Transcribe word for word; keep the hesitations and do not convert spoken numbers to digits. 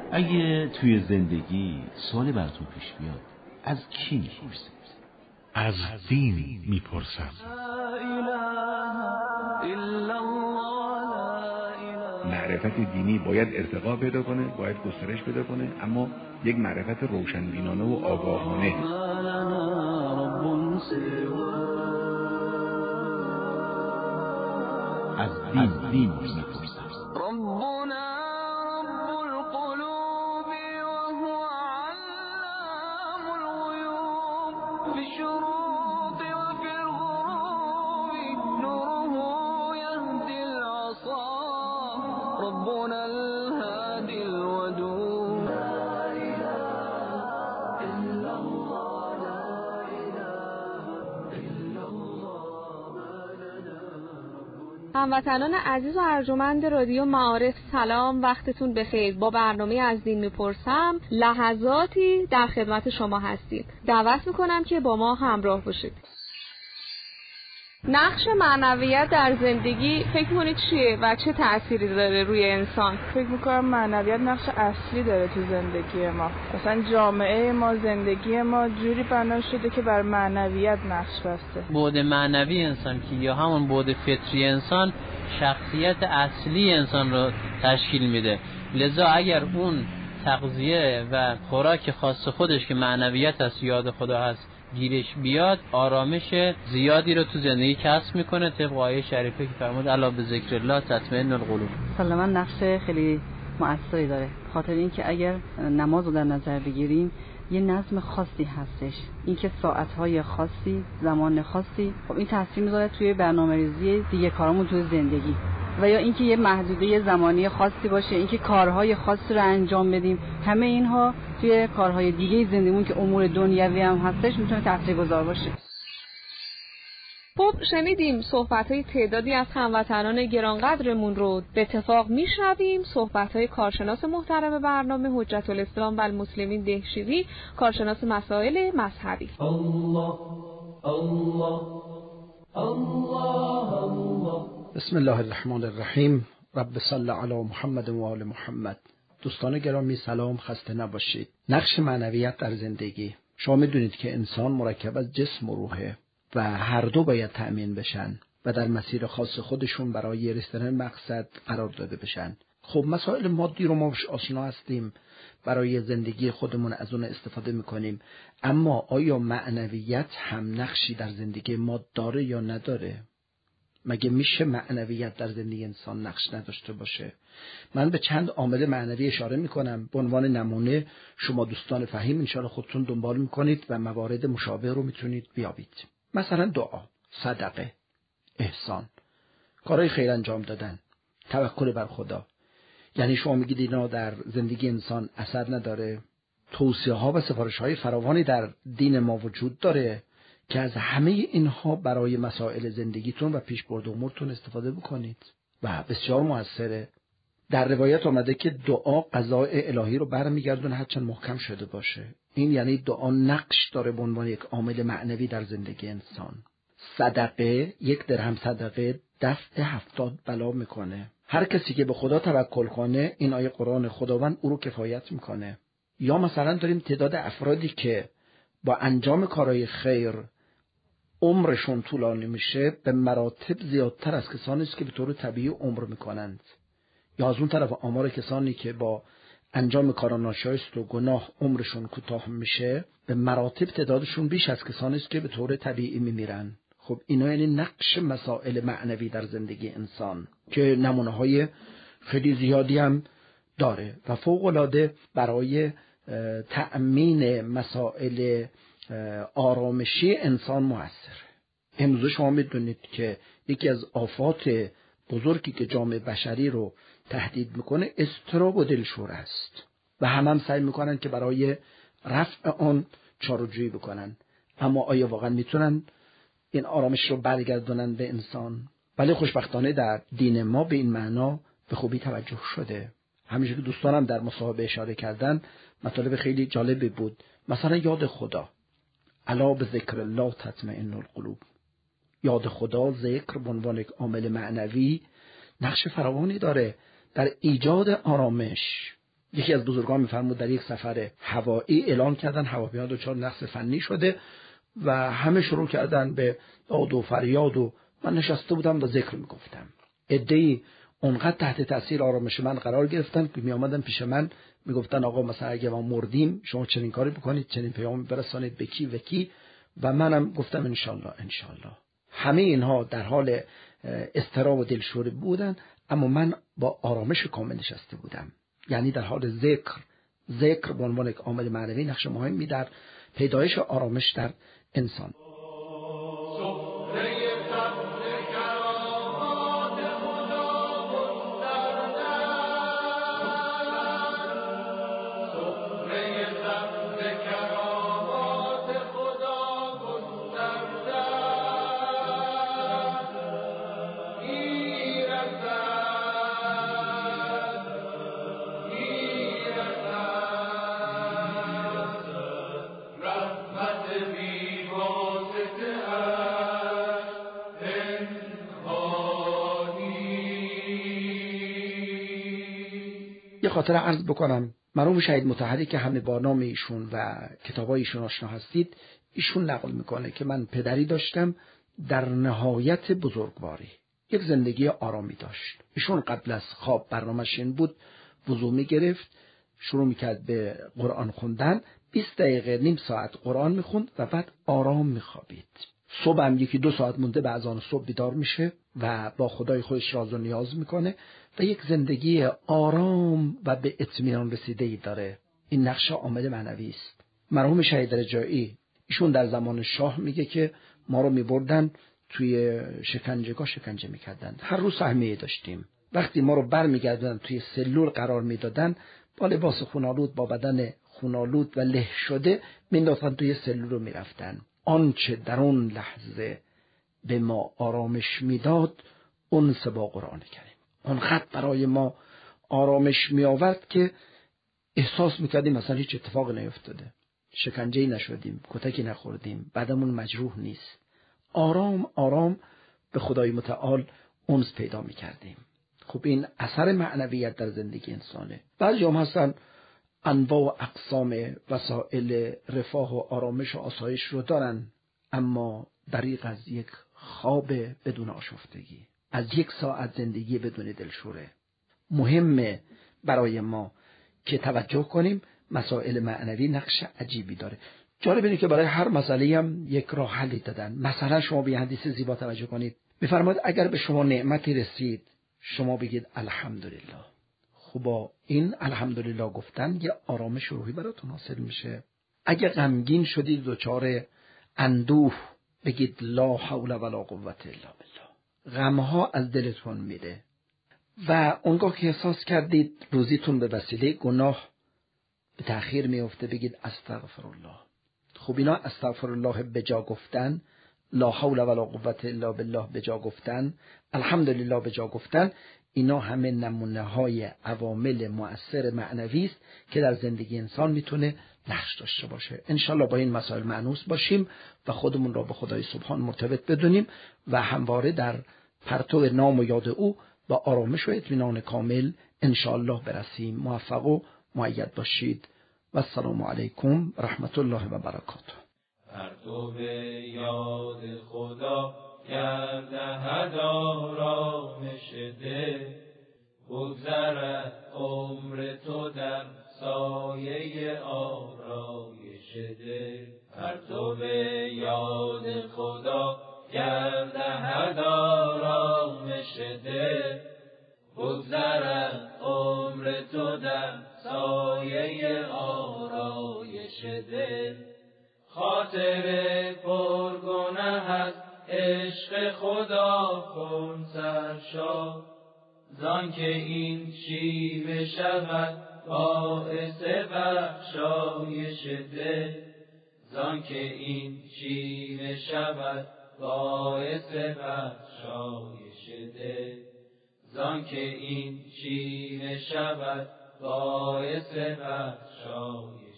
اگه توی زندگی سوالی براتون پیش بیاد، از کی میپرسید؟ از دین میپرسم. معرفت دینی باید ارتقا پیدا کنه، باید گسترش پیدا کنه، اما یک معرفت روشنبینانه و آگاهانه. از دین دین میپرسم. هموطنان عزیز و ارجمند رادیو معارف، سلام، وقتتون بخیر. با برنامه از دین میپرسم لحظاتی در خدمت شما هستیم. دعوت میکنم که با ما همراه باشید. نقش معنویت در زندگی فکر کنید چیه و چه تأثیری داره روی انسان؟ فکر میکنم معنویت نقش اصلی داره تو زندگی ما. مثلا جامعه ما، زندگی ما جوری بنا شده که بر معنویت نقش بسته. بعد معنوی انسان که یا همون بعد فطری انسان شخصیت اصلی انسان رو تشکیل میده. لذا اگر اون تغذیه و خوراک خاص خودش که معنویت است، یاد خدا هست، گیرش بیاد، آرامش زیادی رو تو زندگی کسب میکنه، طبق آیه شریفه که فرمود الا بذکر الله تطمئن القلوب. سلام. نقش خیلی مؤثری داره، خاطر اینکه اگر نماز رو در نظر بگیریم یه نظم خاصی هستش، اینکه ساعت‌های خاصی، زمان خاصی، خب این تاثیر میذاره توی برنامه‌ریزی دیگه کارامون توی زندگی، و یا اینکه یه محدوده زمانی خاصی باشه، اینکه کارهای خاصی رو انجام بدیم. همه اینها توی کارهای دیگه زندگیمون که امور دنیوی هم هستش میتونه تاثیرگذار باشه. خب شنیدیم صحبت‌های تعدادی از هموطنان گرانقدرمون رو به اتفاق میشنویم. صحبت‌های کارشناس محترم برنامه حجت الاسلام و المسلمین دهشیری، کارشناس مسائل مذهبی. الله الله الله الله. بسم الله الرحمن الرحیم. رب صل علی محمد و آل محمد. دوستان گرامی سلام، خسته نباشید. نقش معنویت در زندگی. شما میدونید که انسان مرکب از جسم و روحه و هر دو باید تأمین بشن و در مسیر خاص خودشون برای رسیدن مقصد قرار داده بشن. خب مسائل مادی رو ما آشنا هستیم، برای زندگی خودمون از اون استفاده میکنیم، اما آیا معنویت هم نقشی در زندگی ما داره یا نداره؟ مگه میشه معنویت در زندگی انسان نقش نداشته باشه؟ من به چند عامل معنوی اشاره میکنم به عنوان نمونه. شما دوستان فهیم انشاءالله خودتون دنبال میکنید و موارد مشابه رو میتونید بیابید. مثلا دعا، صدقه، احسان، کارهای خیر انجام دادن، توکل بر خدا. یعنی شما میگید اینا در زندگی انسان اثر نداره؟ توصیه ها و سفارش های فراوانی در دین ما وجود داره که از همه اینها برای مسائل زندگیتون و پیشبرد امورتون استفاده بکنید و بسیار موثره. در روایت آمده که دعا قضای الهی رو برمیگردونه هرچند محکم شده باشه. این یعنی دعا نقش داره به عنوان یک عامل معنوی در زندگی انسان. صدقه، یک درهم صدقه دفع هفتاد بلا میکنه. هر کسی که به خدا توکل کنه، این آیه قرآن خداوند او رو کفایت میکنه. یا مثلا داریم تعداد افرادی که با انجام کارهای خیر عمرشون طولانی میشه به مراتب زیادتر از کسانی است که به طور طبیعی عمر میکنند. یا از اون طرف آمار کسانی که با انجام کار ناشایست و گناه عمرشون کوتاه میشه به مراتب تعدادشون بیش از کسانی است که به طور طبیعی میمیرن. خب اینا یعنی نقش مسائل معنوی در زندگی انسان که نمونه های خیلی زیادی هم داره و فوق العاده برای تأمین مسائل آرامشی انسان موثر. امروز شما میدونید که یکی از آفات بزرگی که جامعه بشری رو تهدید میکنه اضطراب و دلشوره است و هم هم سعی میکنن که برای رفع آن چاره‌جویی بکنن، اما آیا واقعا میتونن این آرامش رو برگردونن به انسان؟ ولی خوشبختانه در دین ما به این معنا به خوبی توجه شده. همیشه که دوستانم در مصاحبه اشاره کردن مطالب خیلی جالبی بود. مثلا یاد خدا، الا بذکر الله تطمئن القلوب. یاد خدا، ذکر به عنوان یک عامل معنوی نقش فراوانی داره در ایجاد آرامش یکی از بزرگان میفرمود در یک سفر هوایی اعلان کردن هواپیما دچار نقص فنی شده و همه شروع کردن به داد و فریاد و من نشسته بودم و ذکر میگفتم. عده‌ای اونقدر تحت تاثیر آرامش من قرار گرفتن که می آمدن پیش من میگفتن آقا مثلا اگه ما مردیم شما چنین کاری بکنید، چنین پیامی برسانید به کی و کی، و منم گفتم ان شاء الله ان شاء الله. همه اینها در حال اضطراب و دلشوری بودن، اما من با آرامش کامل نشسته بودم، یعنی در حال ذکر. ذکر به عنوان یک عامل معنوی نقش مهمی در پیدایش آرامش در انسان. یه خاطره عرض بکنم. مرحوم شهید مطهری که همه با نام ایشون و کتابای ایشون آشنا هستید، ایشون نقل میکنه که من پدری داشتم در نهایت بزرگواری، یک زندگی آرامی داشت. ایشون قبل از خواب برنامه‌اش این بود وضو میگرفت، شروع میکرد به قرآن خوندن، بیست دقیقه نیم ساعت قرآن میخوند و بعد آرام میخوابید. صبح هم یکی دو ساعت مونده به اذان صبح بیدار میشه و با خدای خودش راز و نیاز میکنه و یک زندگی آرام و به اطمینان رسیده‌ای داره. این نقش عامل معنوی است. مرحوم شهید رجایی ایشون در زمان شاه میگه که ما رو میبردن توی شکنجهگاه شکنجه میکردن، هر روز سهمیه داشتیم. وقتی ما رو برمیگردوندن توی سلول قرار میدادن، با لباس خونالود، با بدن خونالود و له شده مینداختن توی سلول رو میرفتن. آنچه در اون لحظه به ما آرامش میداد انس با قرآن کریم، اونقدر برای ما آرامش می آورد که احساس میکردیم مثلا هیچ اتفاق نیفتاده، شکنجه‌ای نشدیم، کتکی نخوردیم، بدنمون مجروح نیست. آرام آرام به خدای متعال انس پیدا میکردیم. خب این اثر معنویت در زندگی انسانه. بعضی هم هستن انواع و اقسام وسایل رفاه و آرامش و آسایش رو دارن، اما دریغ از یک خواب بدون آشفتگی، از یک ساعت زندگی بدون دلشوره. مهمه برای ما که توجه کنیم مسائل معنوی نقش عجیبی داره. جالب اینه که برای هر مسئله هم یک راه حلی دادن. مثلا شما به حدیث زیبا توجه کنید، می‌فرماید اگر به شما نعمتی رسید شما بگید الحمدلله. خب این الحمدلله گفتن یه آرامش روحی براتون حاصل میشه. اگه غمگین شدید دچار اندوه بگید لا حول ولا قوة الا بالله. غمها از دلتون میره. و اونگاه که احساس کردید روزیتون به وسیله گناه به تأخیر میفته بگید استغفر الله. خب اینا استغفر الله به جا گفتن، لا حول ولا قوة الا بالله به جا گفتن، الحمدلله به جا گفتن، اینا همه نمونه های عوامل مؤثر معنوی است که در زندگی انسان میتونه نقش داشته باشه. انشالله با این مسائل مانوس باشیم و خودمون را به خدای سبحان مرتبط بدونیم و همواره در پرتو نام و یاد او با آرامش و اطمینان کامل انشالله برسیم. موفق و مؤید باشید و السلام علیکم رحمت الله و برکاته. پرتو یاد خدا کرده هدارامش دل، بگذرد عمر تو در سایه آرایش دل. پرتو یاد خدا کرده هدارامش دل، بگذرد عمر تو در سایه آرایش دل. خاطر پرگنه هست عشق خدا کن سرشار، زان که این شیوه شود باعث بخشایش دل. زان که این شیوه شود باعث بخشایش دل. زان که این شیوه شود باعث بخشایش